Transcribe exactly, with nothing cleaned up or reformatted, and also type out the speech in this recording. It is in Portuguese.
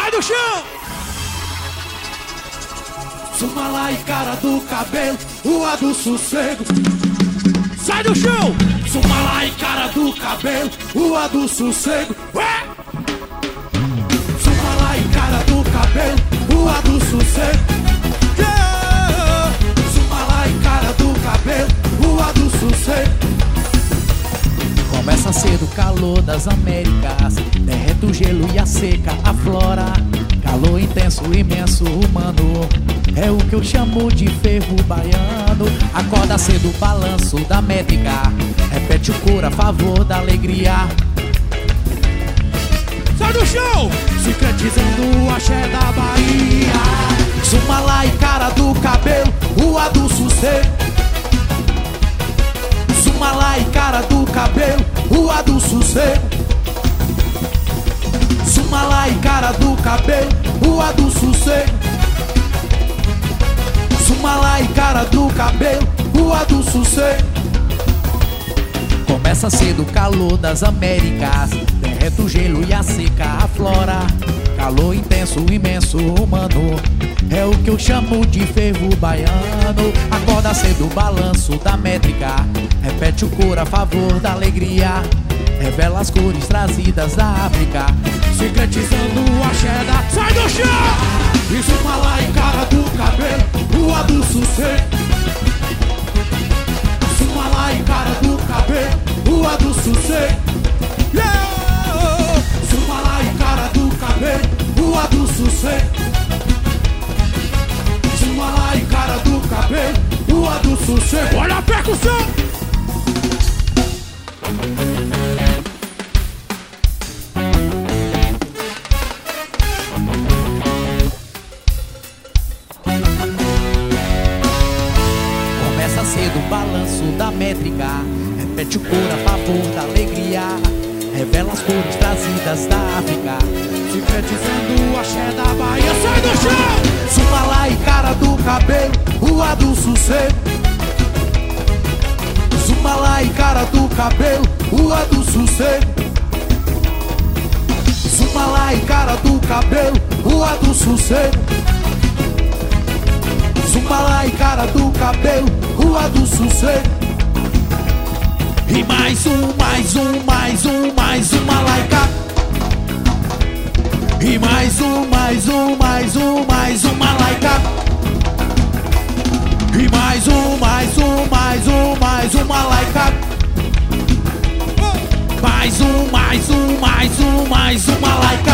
Sai do chão! Sumala e cara do cabelo, rua do sossego. Sai do chão! Sumala e cara do cabelo, rua do sossego. Ué! Sumala e cara do cabelo, rua do sossego. Yeah! Sumala e cara do cabelo, rua do sossego. Começa cedo o calor das Américas, derrete o gelo e a seca aflora. Calor intenso, imenso, humano, é o que eu chamo de ferro baiano. Acorda cedo o balanço da métrica, repete o coro a favor da alegria. Sai do chão! Sincretizando o axé da Bahia. Sumala e cara do cabelo, rua do sossego. Sumala e cara do cabelo, rua do sossego. Sumala e cara do cabelo, rua do sossego. Sumala e cara do cabelo, rua do sossego. Começa cedo o calor das Américas, derrete o gelo e a seca aflora. Calor intenso, imenso, humano, é o que eu chamo de fervo baiano. Acorda cedo o balanço da métrica, repete o coro a favor da alegria. Revela as cores trazidas da África, Sincretizando o axé da... Sai do chão! E Sumala e cara do cabelo, rua do sossego. Sumala e cara do cabelo, rua do sossego. Yeah! Sumala e cara do cabelo, rua do sossego. Sumala e cara do cabelo, rua do sossego. Olha a percussão! Começa cedo o balanço da métrica, repete o coro a favor da alegria. Revela as cores trazidas da África, Sincretizando o axé da Bahia. Sai do chão! Sumala e cara do cabelo, rua do sossego. Sumala e cara do cabelo, rua do sossego. Sumala e cara do cabelo, rua do sossego. Sumala e cara do cabelo, rua do sossego. E mais um, mais um, mais um, mais uma laica. E mais um, mais um, mais um, mais uma laica. E mais um, mais um, mais um, mais uma laica. Mais um, mais um, mais um, mais uma laica.